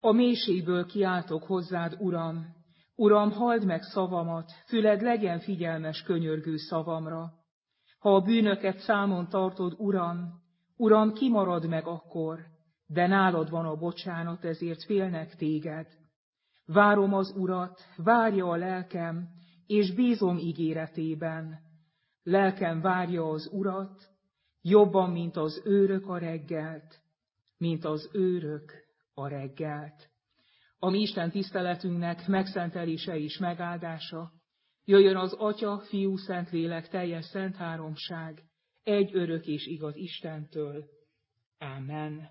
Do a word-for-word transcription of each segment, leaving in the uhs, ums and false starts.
A mélységből kiáltok hozzád, Uram. Uram, halld meg szavamat, füled legyen figyelmes könyörgő szavamra. Ha a bűnöket számon tartod, Uram, Uram, kimarad meg akkor, de nálad van a bocsánat, ezért félnek téged. Várom az Urat, várja a lelkem, és bízom ígéretében. Lelkem várja az Urat, jobban, mint az őrök a reggelt, mint az őrök a reggelt. A mi Isten tiszteletünknek megszentelése és megáldása jöjjön az Atya, Fiú, Szentlélek teljes szent háromság, egy örök és igaz Istentől. Ámen.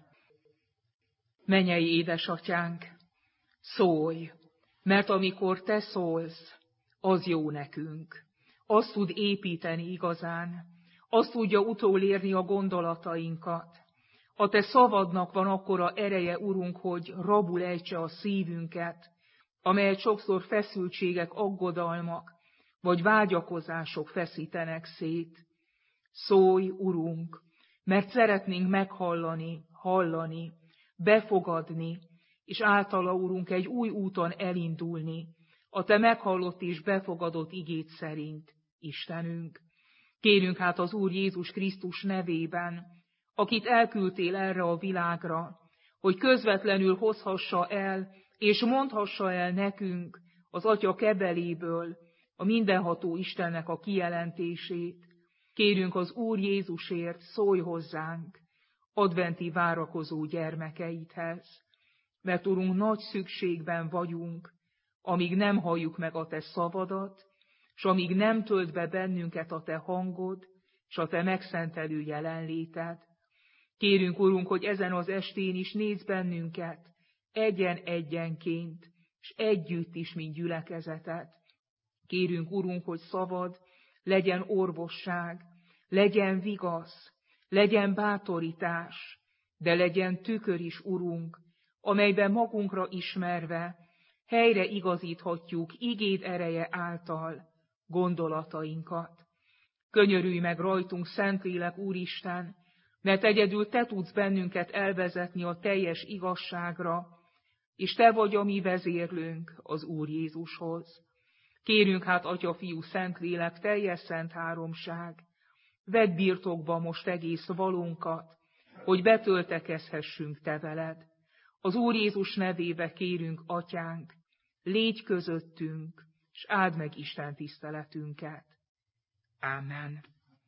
Mennyei édesatyánk, szólj, mert amikor te szólsz, az jó nekünk. Azt tud építeni igazán, azt tudja utolérni a gondolatainkat. A te szavadnak van akkora ereje, Urunk, hogy rabul ejtse a szívünket, amelyet sokszor feszültségek, aggodalmak vagy vágyakozások feszítenek szét. Szólj, Urunk, mert szeretnénk meghallani, hallani, befogadni, és általa, Urunk, egy új úton elindulni, a te meghallott és befogadott igéd szerint, Istenünk. Kérünk hát az Úr Jézus Krisztus nevében, akit elküldtél erre a világra, hogy közvetlenül hozhassa el, és mondhassa el nekünk az Atya kebeléből a mindenható Istennek a kijelentését. Kérünk az Úr Jézusért, szólj hozzánk, adventi várakozó gyermekeidhez, mert Urunk, nagy szükségben vagyunk, amíg nem halljuk meg a te szavadat, s amíg nem tölt be bennünket a te hangod, s a te megszentelő jelenléted. Kérünk, Urunk, hogy ezen az estén is nézz bennünket, egyen-egyenként, s együtt is, mint gyülekezetet. Kérünk, Urunk, hogy szavad legyen orvosság, legyen vigasz, legyen bátorítás, de legyen tükör is, Urunk, amelyben magunkra ismerve helyre igazíthatjuk igéd ereje által gondolatainkat. Könyörülj meg rajtunk, Szentlélek, Úristen, mert egyedül te tudsz bennünket elvezetni a teljes igazságra, és te vagy a mi vezérlőnk az Úr Jézushoz. Kérünk hát, Atya, Fiú, Szentlélek, teljes szent háromság, vedd birtokba most egész valónkat, hogy betöltekezhessünk te veled. Az Úr Jézus nevébe kérünk, Atyánk, légy közöttünk, s áld meg Isten tiszteletünket. Ámen.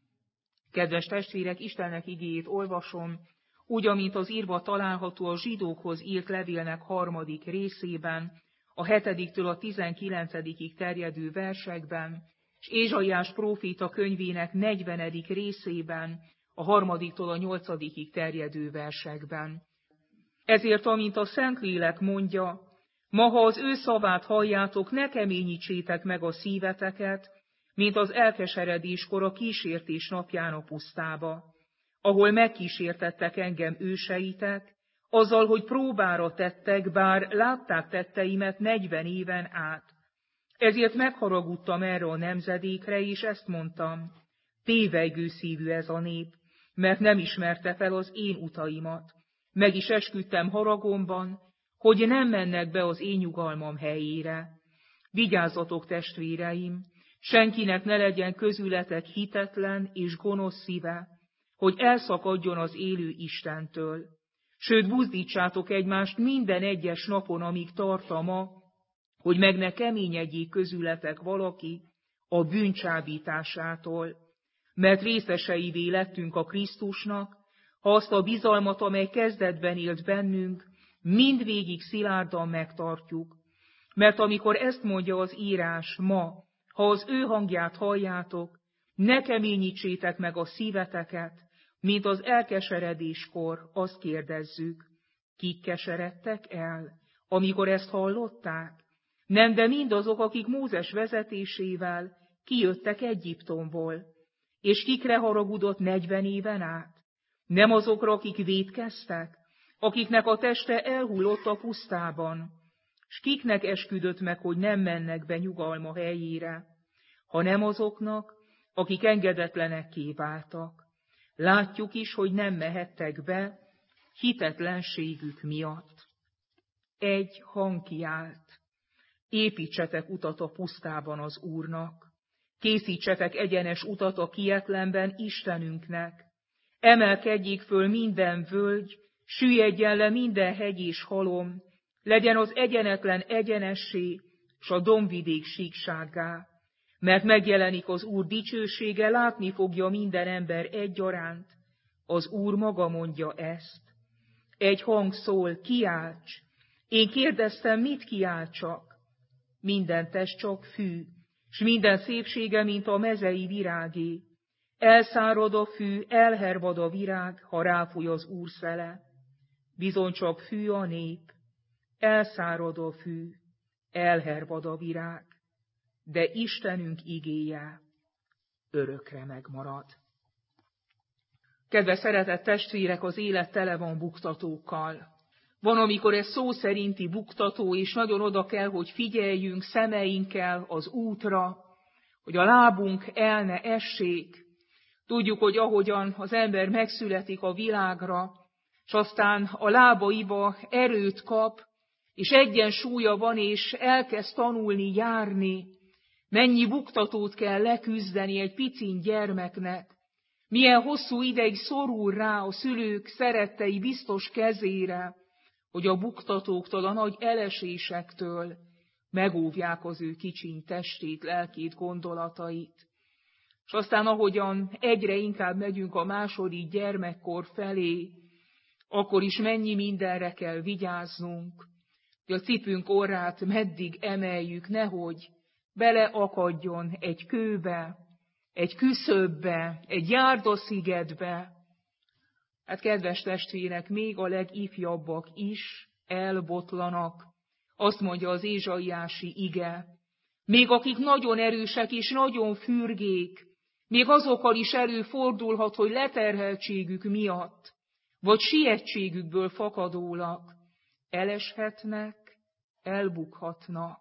Kedves testvérek, Istennek igéjét olvasom, úgy, amint az írva található a zsidókhoz írt levélnek harmadik részében, a hetediktől a tizenkilencedikig terjedő versekben, és Ézsaiás próféta könyvének negyvenedik részében, a harmadiktól a nyolcadikig terjedő versekben. Ezért, amint a Szentlélek mondja, ma, ha az ő szavát halljátok, ne keményítsétek meg a szíveteket, mint az elkeseredéskor a kísértés napján a pusztába, ahol megkísértettek engem őseitek, azzal, hogy próbára tettek, bár látták tetteimet negyven éven át. Ezért megharagudtam erre a nemzedékre, és ezt mondtam, tévejgő szívű ez a nép, mert nem ismerte fel az én utaimat. Meg is esküdtem haragomban, hogy nem mennek be az én nyugalmam helyére. Vigyázzatok, testvéreim, senkinek ne legyen közületek hitetlen és gonosz szíve, hogy elszakadjon az élő Istentől. Sőt, buzdítsátok egymást minden egyes napon, amíg tart a ma, hogy meg ne keményedjék közületek valaki a bűncsábításától. Mert részeseivé lettünk a Krisztusnak, ha azt a bizalmat, amely kezdetben élt bennünk, mindvégig szilárdan megtartjuk. Mert amikor ezt mondja az írás ma, ha az ő hangját halljátok, ne keményítsétek meg a szíveteket, mint az elkeseredéskor, azt kérdezzük, kik keseredtek el, amikor ezt hallották? Nem, de mindazok, akik Mózes vezetésével kijöttek Egyiptomból, és kikre haragudott negyven éven át? Nem azokra, akik vétkeztek, akiknek a teste elhullott a pusztában, s kiknek esküdött meg, hogy nem mennek be nyugalma helyére, hanem azoknak, akik engedetlenekké váltak. Látjuk is, hogy nem mehettek be hitetlenségük miatt. egy hang kiált. Építsetek utat a pusztában az Úrnak, készítsetek egyenes utat a kietlenben Istenünknek. Emelkedjék föl minden völgy, süllyedjen le minden hegy és halom, legyen az egyenetlen egyenessé, s a dombvidék síksággá. Mert megjelenik az Úr dicsősége, látni fogja minden ember egyaránt. Az Úr maga mondja ezt. Egy hang szól, kiálts! Én kérdeztem, mit kiáltsak? Minden test csak fű, s minden szépsége, mint a mezei virágé. Elszárad a fű, elhervad a virág, ha ráfúj az Úr szele. Bizony csak fű a nép, elszárad a fű, elhervad a virág, de Istenünk igéje örökre megmarad. Kedves szeretett testvérek, az élet tele van buktatókkal. Van, amikor ez szó szerinti buktató, és nagyon oda kell, hogy figyeljünk szemeinkkel az útra, hogy a lábunk el ne essék. Tudjuk, hogy ahogyan az ember megszületik a világra, és aztán a lábaiba erőt kap, és egyensúlya van, és elkezd tanulni, járni, mennyi buktatót kell leküzdeni egy picin gyermeknek, milyen hosszú ideig szorul rá a szülők szerettei biztos kezére, hogy a buktatóktól, a nagy elesésektől megóvják az ő kicsiny testét, lelkét, gondolatait. És aztán ahogyan egyre inkább megyünk a második gyermekkor felé, akkor is mennyi mindenre kell vigyáznunk, hogy a cipünk orrát meddig emeljük, nehogy beleakadjon egy kőbe, egy küszöbbe, egy járdaszigetbe. Hát kedves testvérek, még a legifjabbak is elbotlanak, azt mondja az ézsaiási ige. Még akik nagyon erősek és nagyon fürgék, még azokkal is előfordulhat, hogy leterheltségük miatt, vagy sietségükből fakadólag eleshetnek, elbukhatnak.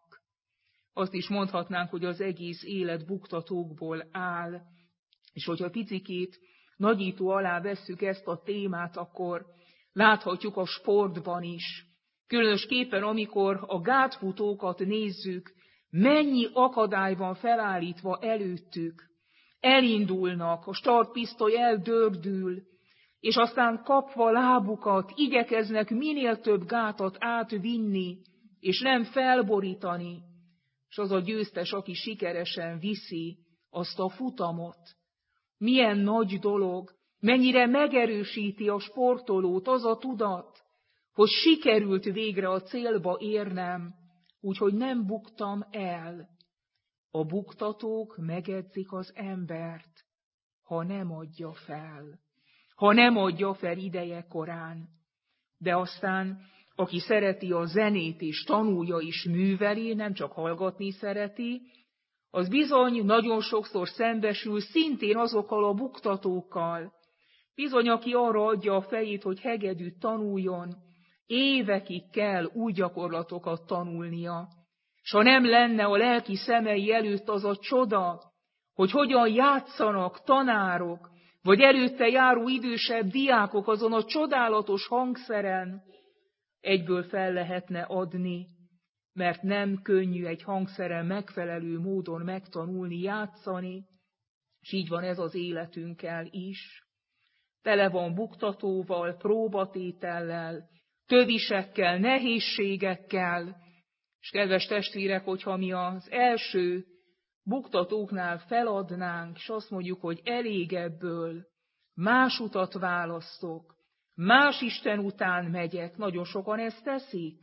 Azt is mondhatnánk, hogy az egész élet buktatókból áll, és hogyha picikét nagyító alá vesszük ezt a témát, akkor láthatjuk a sportban is. Különösképpen, amikor a gátfutókat nézzük, mennyi akadály van felállítva előttük. Elindulnak, a startpisztoly eldördül, és aztán kapva lábukat igyekeznek minél több gátat átvinni, és nem felborítani, és az a győztes, aki sikeresen viszi azt a futamot. Milyen nagy dolog, mennyire megerősíti a sportolót az a tudat, hogy sikerült végre a célba érnem, úgyhogy nem buktam el. A buktatók megedzik az embert, ha nem adja fel, ha nem adja fel ideje korán. De aztán, aki szereti a zenét és tanulja is műveli, nem csak hallgatni szereti, az bizony nagyon sokszor szembesül szintén azokkal a buktatókkal. Bizony, aki arra adja a fejét, hogy hegedűt tanuljon, évekig kell új gyakorlatokat tanulnia. S ha nem lenne a lelki szemei előtt az a csoda, hogy hogyan játszanak tanárok, vagy előtte járó idősebb diákok azon a csodálatos hangszeren, egyből fel lehetne adni, mert nem könnyű egy hangszeren megfelelő módon megtanulni, játszani, és így van ez az életünkkel is. Tele van buktatóval, próbatétellel, tövisekkel, nehézségekkel, és kedves testvérek, hogyha mi az első buktatóknál feladnánk, és azt mondjuk, hogy elég ebből, más utat választok, más Isten után megyek, nagyon sokan ezt teszik.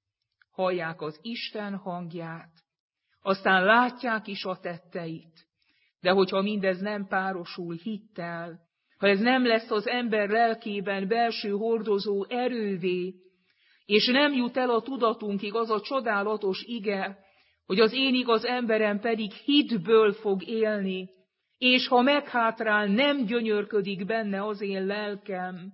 Hallják az Isten hangját, aztán látják is a tetteit, de hogyha mindez nem párosul hittel, ha ez nem lesz az ember lelkében belső hordozó erővé, és nem jut el a tudatunkig az a csodálatos ige, hogy az én igaz emberem pedig hitből fog élni, és ha meghátrál, nem gyönyörködik benne az én lelkem.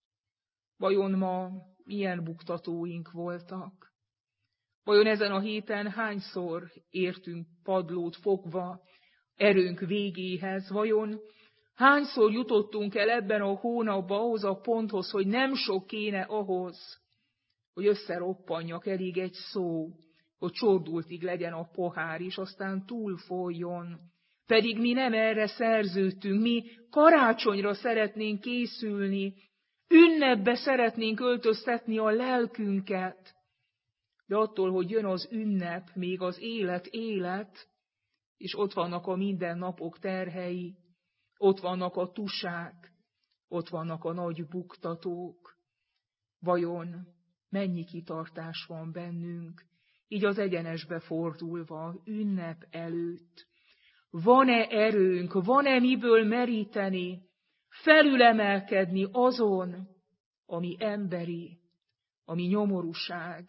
Vajon ma milyen buktatóink voltak? Vajon ezen a héten hányszor értünk padlót fogva erőnk végéhez? Vajon hányszor jutottunk el ebben a hónapban ahhoz a ponthoz, hogy nem sok kéne ahhoz, hogy összeroppanjak, elég egy szó, hogy csordultig legyen a pohár, és aztán túlfolyjon. Pedig mi nem erre szerződtünk, mi karácsonyra szeretnénk készülni, ünnepbe szeretnénk öltöztetni a lelkünket. De attól, hogy jön az ünnep, még az élet élet, és ott vannak a mindennapok terhei, ott vannak a tusák, ott vannak a nagy buktatók. Vajon mennyi kitartás van bennünk, így az egyenesbe fordulva, ünnep előtt? Van-e erőnk, van-e miből meríteni, felülemelkedni azon, ami emberi, ami nyomorúság?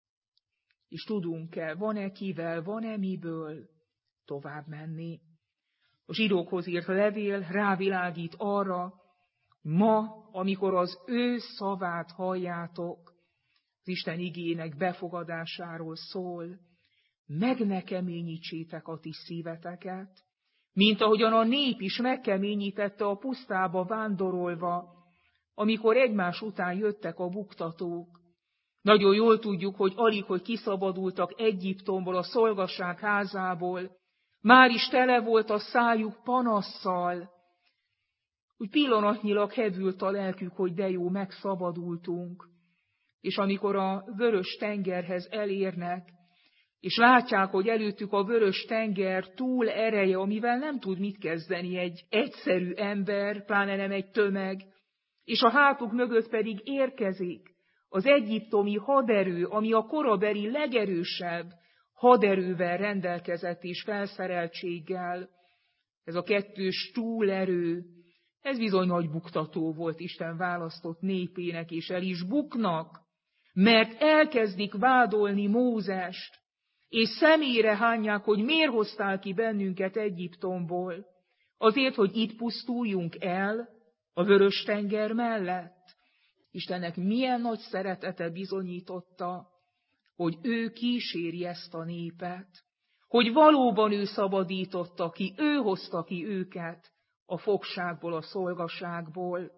És tudunk-e, van-e kivel, van-e miből tovább menni? A zsidókhoz írt levél rávilágít arra, ma, amikor az ő szavát halljátok, az Isten igének befogadásáról szól, meg ne keményítsétek a ti szíveteket, mint ahogyan a nép is megkeményítette a pusztába vándorolva, amikor egymás után jöttek a buktatók. Nagyon jól tudjuk, hogy alig, hogy kiszabadultak Egyiptomból, a szolgasság házából, már is tele volt a szájuk panasszal, úgy pillanatnyilag hevült a lelkük, hogy de jó, megszabadultunk. És amikor a vörös tengerhez elérnek, és látják, hogy előttük a vörös tenger túl ereje, amivel nem tud mit kezdeni egy egyszerű ember, pláne nem egy tömeg, és a hátuk mögött pedig érkezik az egyiptomi haderő, ami a korabeli legerősebb haderővel rendelkezett és felszereltséggel. Ez a kettős túlerő, ez bizony nagy buktató volt Isten választott népének, és el is buknak, mert elkezdik vádolni Mózest, és szemére hányják, hogy miért hoztál ki bennünket Egyiptomból, azért, hogy itt pusztuljunk el a vörös tenger mellett. Istennek milyen nagy szeretete bizonyította, hogy ő kíséri ezt a népet, hogy valóban ő szabadította ki, ő hozta ki őket a fogságból, a szolgaságból.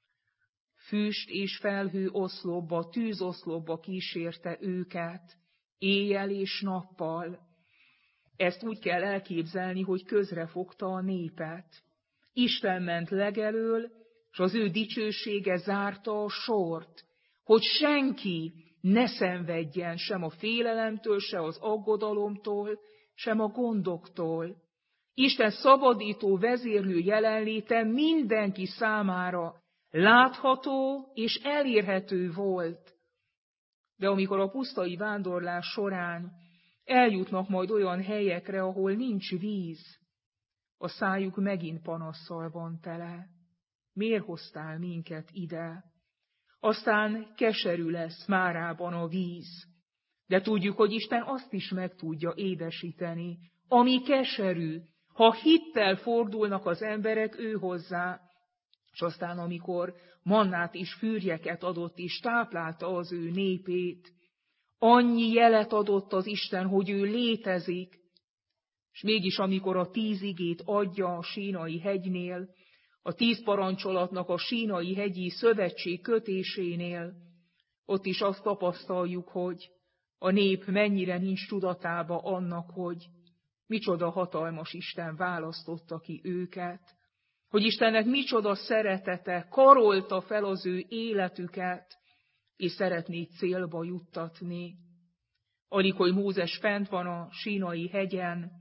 Füst és felhő oszlopba, tűzoszlopba kísérte őket, éjjel és nappal. Ezt úgy kell elképzelni, hogy közrefogta a népet. Isten ment legelől, és az ő dicsősége zárta a sort, hogy senki ne szenvedjen sem a félelemtől, se az aggodalomtól, sem a gondoktól. Isten szabadító vezérlő jelenléte mindenki számára látható és elérhető volt. De amikor a pusztai vándorlás során eljutnak majd olyan helyekre, ahol nincs víz, a szájuk megint panasszal van tele. Miért hoztál minket ide? Aztán keserű lesz Márában a víz. De tudjuk, hogy Isten azt is meg tudja édesíteni, ami keserű, ha hittel fordulnak az emberek ő hozzá. És aztán, amikor mannát és fűrjeket adott, és táplálta az ő népét, annyi jelet adott az Isten, hogy ő létezik, és mégis amikor a tíz igét adja a Sínai hegynél, a tíz parancsolatnak a Sínai hegyi szövetség kötésénél, ott is azt tapasztaljuk, hogy a nép mennyire nincs tudatába annak, hogy micsoda hatalmas Isten választotta ki őket, hogy Istennek micsoda szeretete karolta fel az ő életüket, és szeretné célba juttatni. Alig, hogy Mózes fent van a Sínai hegyen,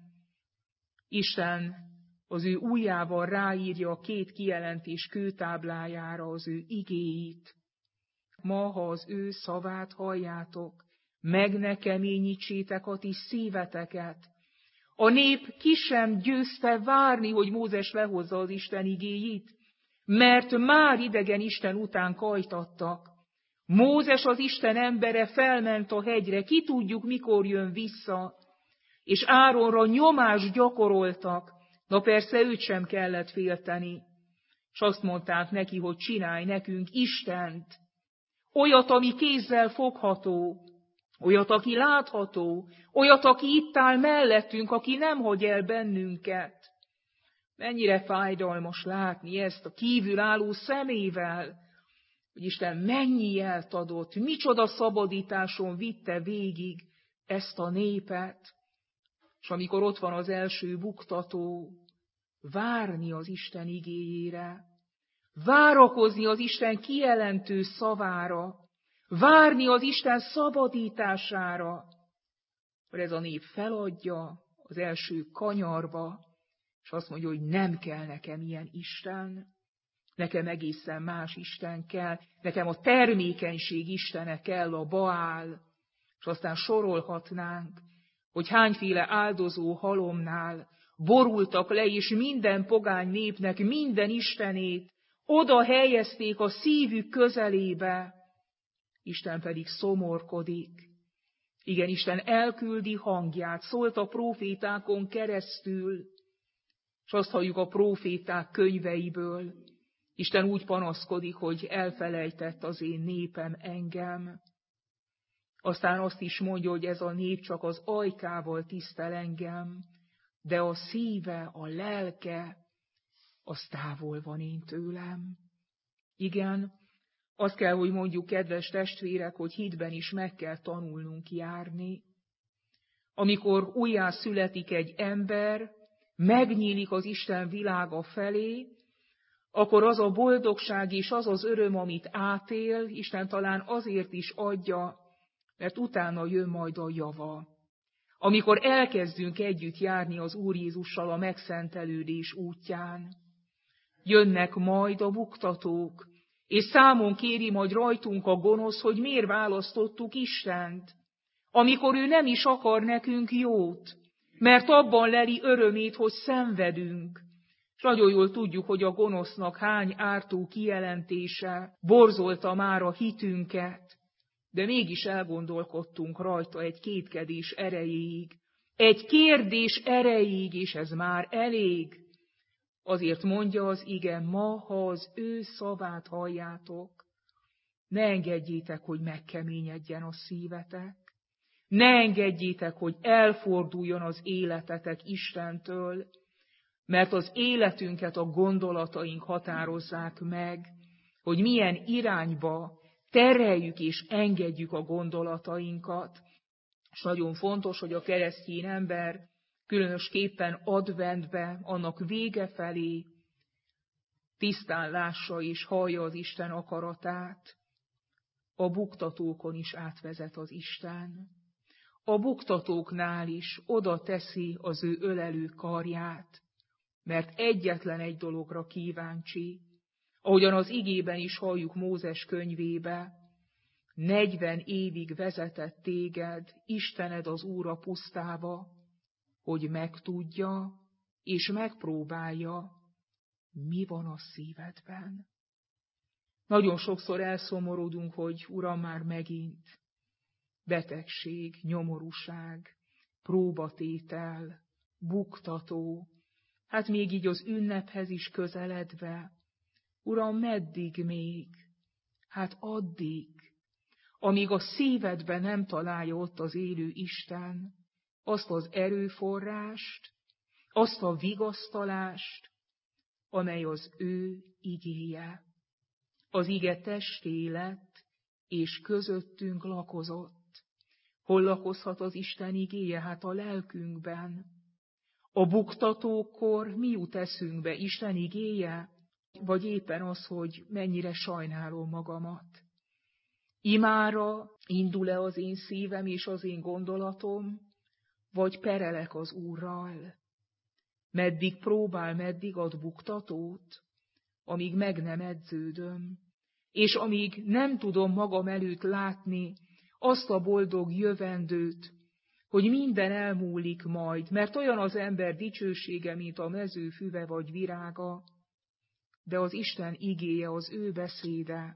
Isten az ő ujjával ráírja a két kijelentés kőtáblájára az ő igéit. Ma, ha az ő szavát halljátok, meg ne keményítsétek a ti szíveteket. A nép ki sem győzte várni, hogy Mózes lehozza az Isten igéit, mert már idegen Isten után kajtattak. Mózes, az Isten embere, felment a hegyre, ki tudjuk, mikor jön vissza, és Áronra nyomást gyakoroltak, na persze őt sem kellett félteni. És azt mondták neki, hogy csinálj nekünk Istent, olyat, ami kézzel fogható, olyat, aki látható, olyat, aki itt áll mellettünk, aki nem hagy el bennünket. Mennyire fájdalmas látni ezt a kívülálló szemével. hogy Isten mennyi jelt adott, micsoda szabadításon vitte végig ezt a népet, és amikor ott van az első buktató, várni az Isten igéjére, várakozni az Isten kijelentő szavára, várni az Isten szabadítására, hogy ez a nép feladja az első kanyarba, és azt mondja, hogy nem kell nekem ilyen Isten, nekem egészen más Isten kell, nekem a termékenység istene kell, a Baál, és aztán sorolhatnánk, hogy hányféle áldozó halomnál borultak le, és minden pogány népnek minden istenét oda helyezték a szívük közelébe, Isten pedig szomorkodik. Igen, Isten elküldi hangját, szólt a prófétákon keresztül, és azt halljuk a próféták könyveiből. Isten úgy panaszkodik, hogy elfelejtett az én népem engem. Aztán azt is mondja, hogy ez a nép csak az ajkával tisztel engem, de a szíve, a lelke, az távol van én tőlem. Igen, azt kell, hogy mondjuk, kedves testvérek, hogy hitben is meg kell tanulnunk járni. Amikor újjá születik egy ember, megnyílik az Isten világa felé, akkor az a boldogság és az az öröm, amit átél, Isten talán azért is adja, mert utána jön majd a java. Amikor elkezdünk együtt járni az Úr Jézussal a megszentelődés útján, jönnek majd a buktatók, és számon kéri majd rajtunk a gonosz, hogy miért választottuk Istent, amikor ő nem is akar nekünk jót, mert abban leli örömét, hogy szenvedünk. És nagyon jól tudjuk, hogy a gonosznak hány ártó kijelentése borzolta már a hitünket, de mégis elgondolkodtunk rajta egy kétkedés erejéig, egy kérdés erejéig, és ez már elég. Azért mondja az ige, ma, ha az ő szavát halljátok, ne engedjétek, hogy megkeményedjen a szívetek, ne engedjétek, hogy elforduljon az életetek Istentől, mert az életünket a gondolataink határozzák meg, hogy milyen irányba tereljük és engedjük a gondolatainkat. És nagyon fontos, hogy a keresztény ember különösképpen adventbe, annak vége felé tisztán lássa és hallja az Isten akaratát. A buktatókon is átvezet az Isten. A buktatóknál is oda teszi az ő ölelő karját, mert egyetlen egy dologra kíváncsi, ahogyan az igében is halljuk Mózes könyvébe, negyven évig vezetett téged, Istened az Úr a pusztába, hogy megtudja és megpróbálja, mi van a szívedben. Nagyon sokszor elszomorodunk, hogy Uram, már megint betegség, nyomorúság, próbatétel, buktató, hát még így az ünnephez is közeledve. Uram, meddig még? Hát addig, amíg a szívedben nem találja ott az élő Isten azt az erőforrást, azt a vigasztalást, amely az ő igéje. Az ige testé lett, és közöttünk lakozott. Hol lakozhat az Isten igéje? Hát a lelkünkben. A buktatókor mi jut eszünkbe? Isten igéje? Vagy éppen az, hogy mennyire sajnálom magamat? Imára indul-e az én szívem és az én gondolatom, vagy perelek az Úrral? Meddig próbál, meddig ad buktatót, amíg meg nem edződöm, és amíg nem tudom magam előtt látni azt a boldog jövendőt, hogy minden elmúlik majd, mert olyan az ember dicsősége, mint a mező füve vagy virága, de az Isten igéje, az ő beszéde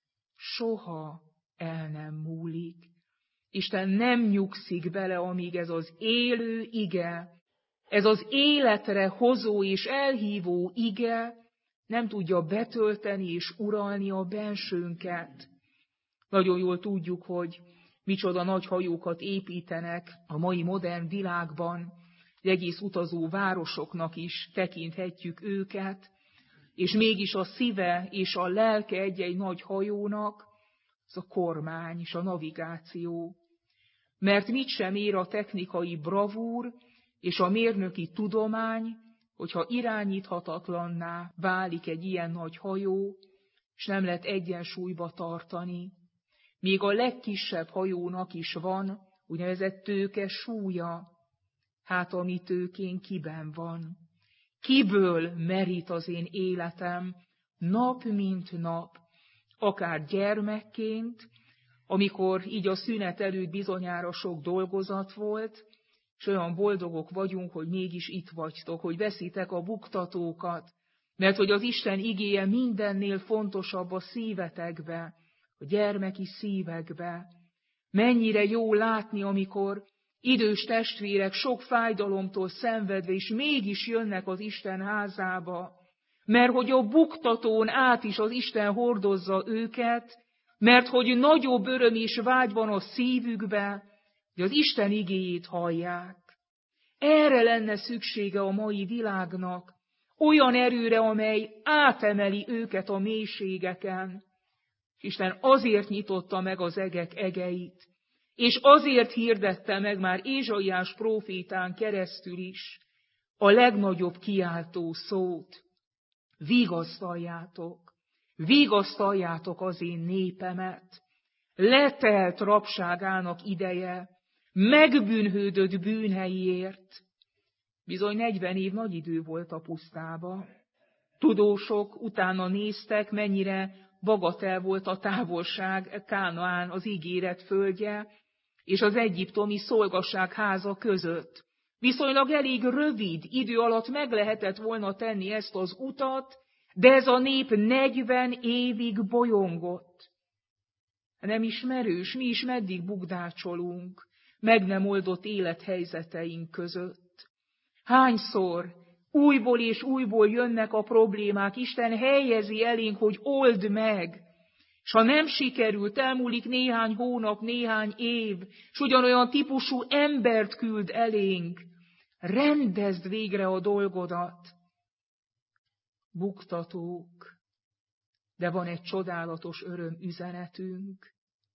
soha el nem múlik. Isten nem nyugszik bele, amíg ez az élő ige, ez az életre hozó és elhívó ige nem tudja betölteni és uralni a bensőnket. Nagyon jól tudjuk, hogy micsoda nagy hajókat építenek a mai modern világban, egész utazó városoknak is tekinthetjük őket, és mégis a szíve és a lelke egy-egy nagy hajónak, az a kormány és a navigáció. Mert mit sem ér a technikai bravúr és a mérnöki tudomány, hogyha irányíthatatlanná válik egy ilyen nagy hajó, és nem lehet egyensúlyba tartani. Még a legkisebb hajónak is van úgynevezett tőke súlya. Hát a mi tőkén kiben van? Kiből merít az én életem nap mint nap, akár gyermekként, amikor így a szünet előtt bizonyára sok dolgozat volt, és olyan boldogok vagyunk, hogy mégis itt vagytok, hogy veszitek a buktatókat, mert hogy az Isten igéje mindennél fontosabb a szívetekbe, a gyermeki szívekbe. Mennyire jó látni, amikor idős testvérek sok fájdalomtól szenvedve, és mégis jönnek az Isten házába, mert hogy a buktatón át is az Isten hordozza őket, mert hogy nagyobb öröm és vágy van a szívükbe, hogy az Isten igéjét hallják. Erre lenne szüksége a mai világnak, olyan erőre, amely átemeli őket a mélységeken. Isten azért nyitotta meg az egek egeit, és azért hirdette meg már Ézsaiás prófétán keresztül is a legnagyobb kiáltó szót. Vigasztaljátok, vigasztaljátok az én népemet. Letelt rabságának ideje, megbűnhődött bűnhelyért. Bizony negyven év nagy idő volt a pusztába. Tudósok utána néztek, mennyire bagatel volt a távolság Kánaán, az ígéret földje, és az egyiptomi szolgasság háza között. Viszonylag elég rövid idő alatt meg lehetett volna tenni ezt az utat, de ez a nép negyven évig bolyongott. Nem ismerős, mi is meddig bugdácsolunk, meg nem oldott élethelyzeteink között. Hányszor újból és újból jönnek a problémák, Isten helyezi elénk, hogy old meg, és ha nem sikerült, elmúlik néhány hónap, néhány év, és ugyanolyan típusú embert küld elénk, rendezd végre a dolgodat. Buktatók, de van egy csodálatos öröm üzenetünk.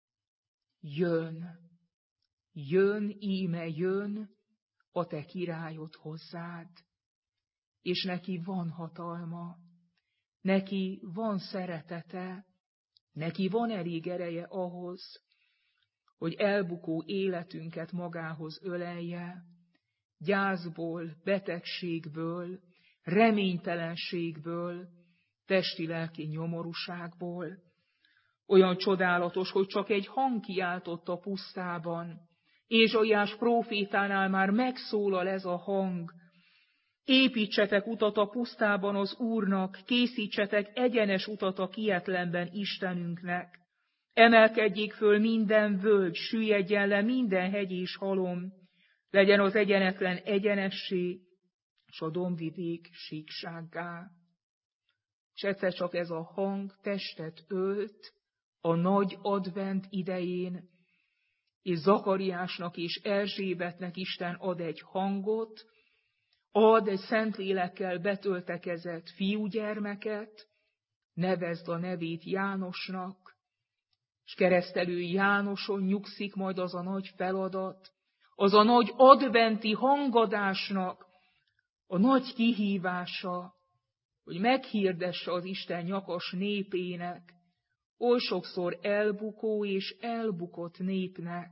Jön, jön, íme jön a te királyod hozzád, és neki van hatalma, neki van szeretete, neki van elég ereje ahhoz, hogy elbukó életünket magához ölelje, gyászból, betegségből, reménytelenségből, testi-lelki nyomorúságból. Olyan csodálatos, hogy csak egy hang kiáltott a pusztában. Ézsaiás prófétánál már megszólal ez a hang. Építsetek utat a pusztában az Úrnak, készítsetek egyenes utat a kietlenben Istenünknek. Emelkedjék föl minden völgy, süllyedjen le minden hegy és halom, legyen az egyenetlen egyenessé, és a dombvidék síksággá. És egyszer csak ez a hang testet ölt a nagy advent idején, és Zakariásnak és Erzsébetnek Isten ad egy hangot, ad egy Szentlélekkel betöltekezett fiúgyermeket, nevezd a nevét Jánosnak, és keresztelő Jánoson nyugszik majd az a nagy feladat, az a nagy adventi hangadásnak a nagy kihívása, hogy meghirdesse az Isten nyakas népének, oly sokszor elbukó és elbukott népnek,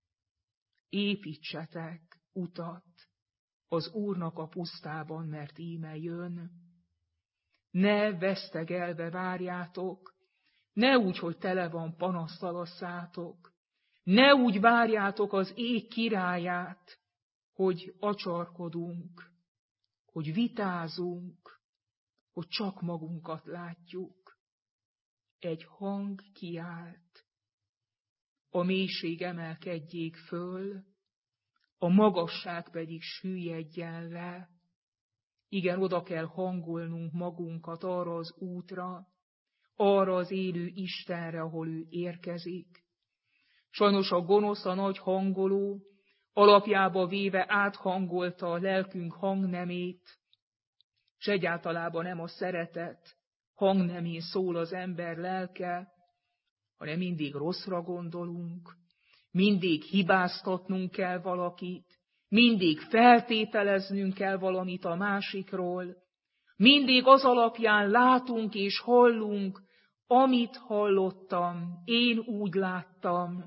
építsetek utat az Úrnak a pusztában, mert íme jön. Ne vesztegelve várjátok, ne úgy, hogy tele van panasztal a szátok, ne úgy várjátok az ég királyát, hogy acsarkodunk, hogy vitázunk, hogy csak magunkat látjuk. Egy hang kiált, a mélység emelkedjék föl, a magasság pedig süllyedjen le. Igen, oda kell hangolnunk magunkat arra az útra, arra az élő Istenre, ahol ő érkezik. Sajnos a gonosz, a nagy hangoló alapjába véve áthangolta a lelkünk hangnemét, és egyáltalában nem a szeretet hangnemén szól az ember lelke, hanem mindig rosszra gondolunk, mindig hibáztatnunk kell valakit, mindig feltételeznünk kell valamit a másikról, mindig az alapján látunk és hallunk, amit hallottam, én úgy láttam.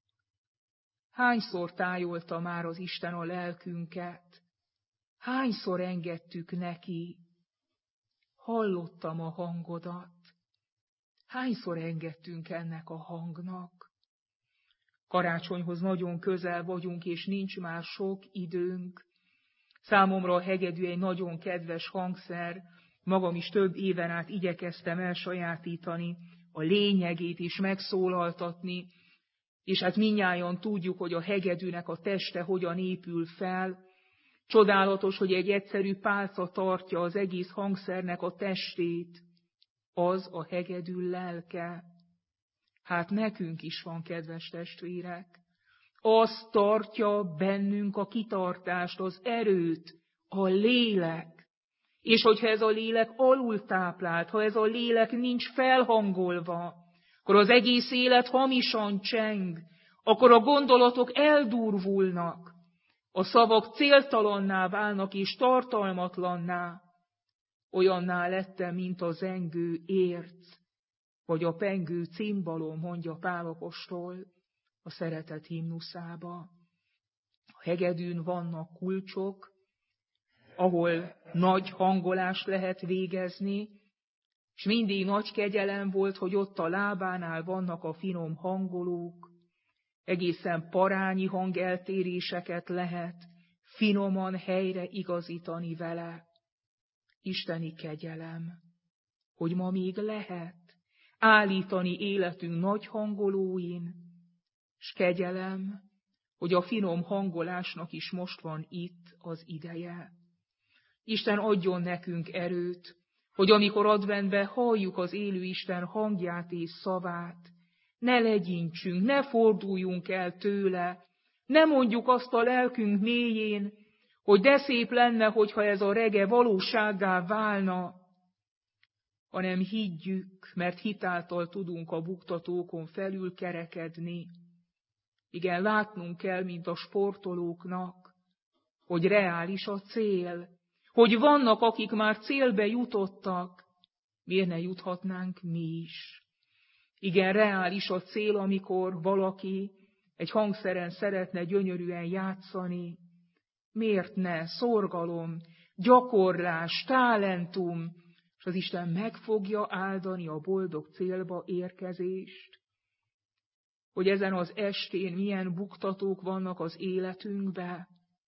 Hányszor tájolta már az Isten a lelkünket? Hányszor engedtük neki? Hallottam a hangodat. Hányszor engedtünk ennek a hangnak? Karácsonyhoz nagyon közel vagyunk, és nincs már sok időnk. Számomra a hegedű egy nagyon kedves hangszer, magam is több éven át igyekeztem elsajátítani, a lényegét is megszólaltatni, és hát mindnyájan tudjuk, hogy a hegedűnek a teste hogyan épül fel. Csodálatos, hogy egy egyszerű pálca tartja az egész hangszernek a testét, az a hegedű lelke. Hát nekünk is van, kedves testvérek. Az tartja bennünk a kitartást, az erőt, a lélek. És hogyha ez a lélek alultáplált, ha ez a lélek nincs felhangolva, akkor az egész élet hamisan cseng, akkor a gondolatok eldurvulnak, a szavak céltalanná válnak és tartalmatlanná. Olyanná lettem, mint a zengő érc, vagy a pengő cimbalom, mondja Pál apostol a szeretet himnuszába. A hegedűn vannak kulcsok, ahol nagy hangolást lehet végezni, és mindig nagy kegyelem volt, hogy ott a lábánál vannak a finom hangolók, egészen parányi hangeltéréseket lehet finoman helyre igazítani vele. Isteni kegyelem, hogy ma még lehet állítani életünk nagy hangolóin, s kegyelem, hogy a finom hangolásnak is most van itt az ideje. Isten adjon nekünk erőt, hogy amikor adventben halljuk az élő Isten hangját és szavát, ne legyintsünk, ne forduljunk el tőle, ne mondjuk azt a lelkünk mélyén, hogy de szép lenne, hogyha ez a rege valósággá válna, hanem higgyük, mert hitáltal tudunk a buktatókon felül kerekedni. Igen, látnunk kell, mint a sportolóknak, hogy reális a cél, hogy vannak, akik már célbe jutottak, miért ne juthatnánk mi is. Igen, reális a cél, amikor valaki egy hangszeren szeretne gyönyörűen játszani. Miért ne? Szorgalom, gyakorlás, talentum, és az Isten meg fogja áldani a boldog célba érkezést. Hogy ezen az estén milyen buktatók vannak az életünkbe,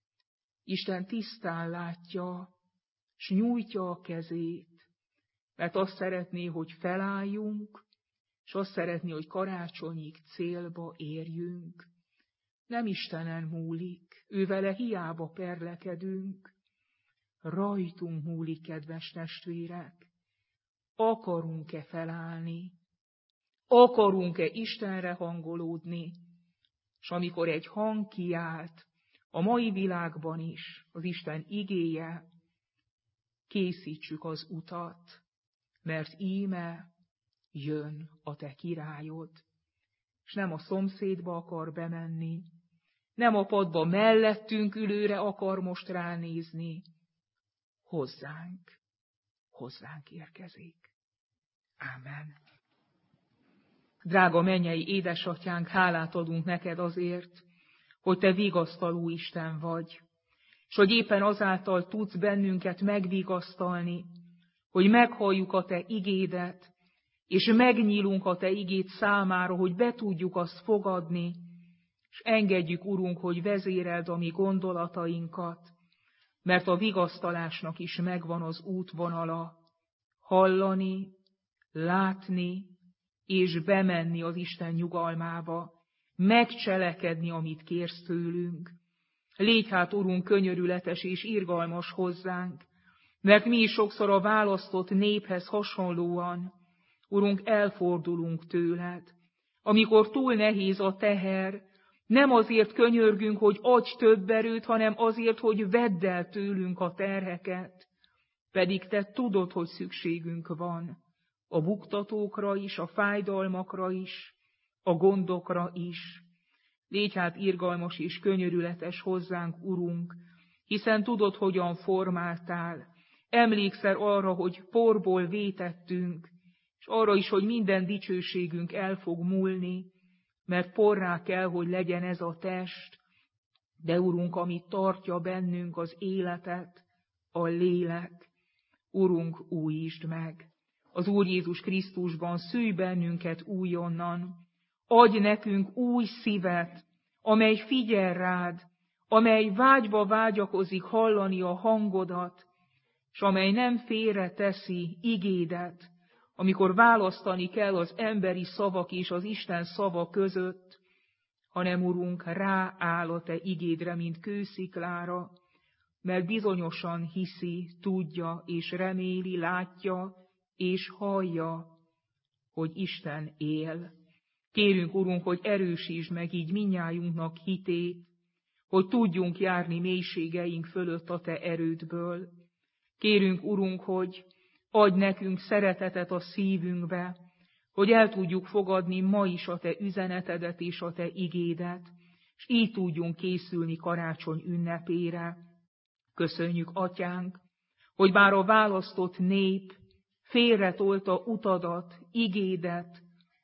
Isten tisztán látja, s nyújtja a kezét, mert azt szeretné, hogy felálljunk, és azt szeretné, hogy karácsonyig célba érjünk. Nem Istenen múlik, ővele hiába perlekedünk, rajtunk múlik, kedves testvérek. Akarunk-e felállni? Akarunk-e Istenre hangolódni? És amikor egy hang kiált, a mai világban is az Isten igéje, készítsük az utat, mert íme jön a te királyod, és nem a szomszédba akar bemenni, nem a padba mellettünk ülőre akar most ránézni, hozzánk, hozzánk érkezik. Ámen. Drága mennyei édesatyánk, hálát adunk neked azért, hogy te vigasztaló Isten vagy, és hogy éppen azáltal tudsz bennünket megvigasztalni, hogy meghalljuk a te igédet, és megnyílunk a te igéd számára, hogy be tudjuk azt fogadni, és engedjük, Urunk, hogy vezéreld a mi gondolatainkat, mert a vigasztalásnak is megvan az útvonala, hallani, látni, és bemenni az Isten nyugalmába, megcselekedni, amit kérsz tőlünk. Légy hát, Urunk, könyörületes és irgalmas hozzánk, mert mi is sokszor a választott néphez hasonlóan, Urunk, elfordulunk tőled. Amikor túl nehéz a teher, nem azért könyörgünk, hogy adj több erőt, hanem azért, hogy vedd el tőlünk a terheket. Pedig te tudod, hogy szükségünk van a buktatókra is, a fájdalmakra is, a gondokra is. Légy hát irgalmas és könyörületes hozzánk, Urunk, hiszen tudod, hogyan formáltál. Emlékszel arra, hogy porból vétettünk, és arra is, hogy minden dicsőségünk el fog múlni, mert porrá kell, hogy legyen ez a test, de Urunk, amit tartja bennünk az életet, a lélek, Urunk, újítsd meg. Az Úr Jézus Krisztusban szülj bennünket újonnan, adj nekünk új szívet, amely figyel rád, amely vágyba vágyakozik hallani a hangodat, s amely nem félre teszi igédet, amikor választani kell az emberi szavak és az Isten szava között, hanem, Urunk, rááll a te igédre, mint kősziklára, mert bizonyosan hiszi, tudja és reméli, látja és hallja, hogy Isten él. Kérünk, Urunk, hogy erősítsd meg így mindnyájunknak hitét, hogy tudjunk járni mélységeink fölött a te erődből. Kérünk, Urunk, hogy adj nekünk szeretetet a szívünkbe, hogy el tudjuk fogadni ma is a te üzenetedet és a te igédet, és így tudjunk készülni karácsony ünnepére. Köszönjük, Atyánk, hogy bár a választott nép félretolta utadat, igédet,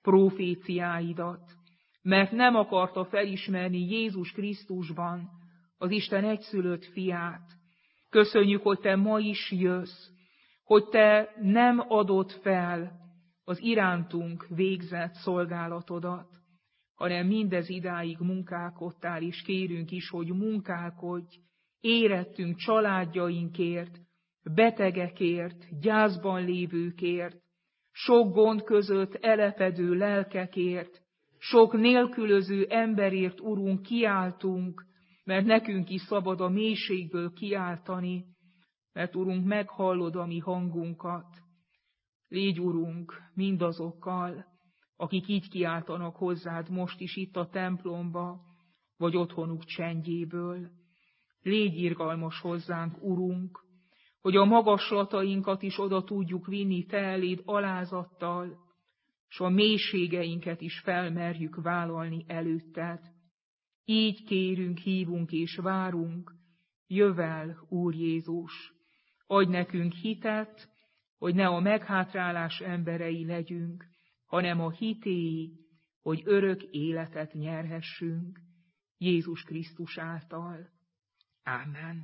proféciáidat, mert nem akarta felismerni Jézus Krisztusban az Isten egyszülött fiát. Köszönjük, hogy te ma is jössz, hogy te nem adod fel az irántunk végzett szolgálatodat, hanem mindez idáig munkálkodtál, és kérünk is, hogy munkálkodj érettünk, családjainkért, betegekért, gyászban lévőkért, sok gond között elepedő lelkekért, sok nélkülöző emberért, Urunk, kiáltunk, mert nekünk is szabad a mélységből kiáltani, mert, Urunk, meghallod a mi hangunkat. Légy, Urunk, mindazokkal, akik így kiáltanak hozzád most is itt a templomba, vagy otthonuk csendjéből. Légy irgalmas hozzánk, Urunk, hogy a magaslatainkat is oda tudjuk vinni te eléd alázattal, s a mélységeinket is felmerjük vállalni előtted. Így kérünk, hívunk és várunk, jövel, Úr Jézus, adj nekünk hitet, hogy ne a meghátrálás emberei legyünk, hanem a hitéi, hogy örök életet nyerhessünk Jézus Krisztus által. Ámen.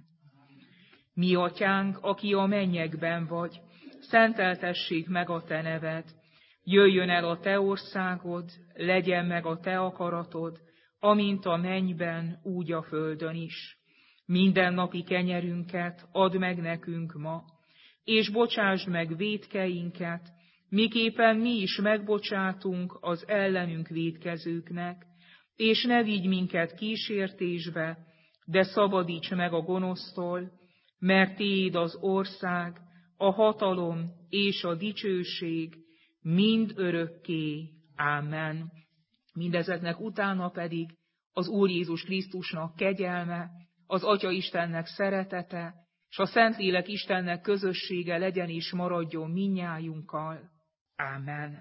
Mi, Atyánk, aki a mennyekben vagy, szenteltessék meg a te neved, jöjjön el a te országod, legyen meg a te akaratod, amint a mennyben, úgy a földön is. Mindennapi kenyerünket add meg nekünk ma, és bocsásd meg vétkeinket, miképpen mi is megbocsátunk az ellenünk vétkezőknek, és ne vigy minket kísértésbe, de szabadíts meg a gonosztól, mert tiéd az ország, a hatalom és a dicsőség mind örökké. Ámen. Mindezeknek utána pedig az Úr Jézus Krisztusnak kegyelme, az Atya Istennek szeretete, s a Szentlélek Istennek közössége legyen és maradjon mindnyájunkkal. Ámen.